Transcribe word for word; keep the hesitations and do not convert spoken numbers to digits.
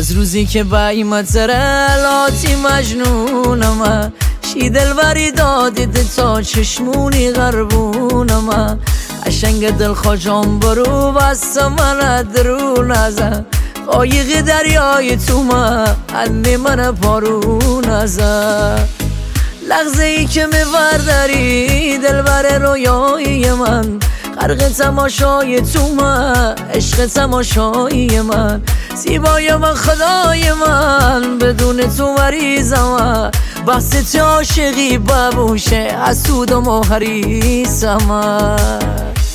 از روزی که بایمت سرالاتی مجنونم شی دلبری دادید تا چشمونی غربونم عشنگ دل خواجام برو بست من درون ازم قایق دریای تو من هنی من پارون ازم لحظه ای که میورداری دلبر رویای من غرق تماشای تو من عشق تماشای من زیبای من خدای من بدون تو مریضم بحث عاشقی ببوشه حسود و مهریسم.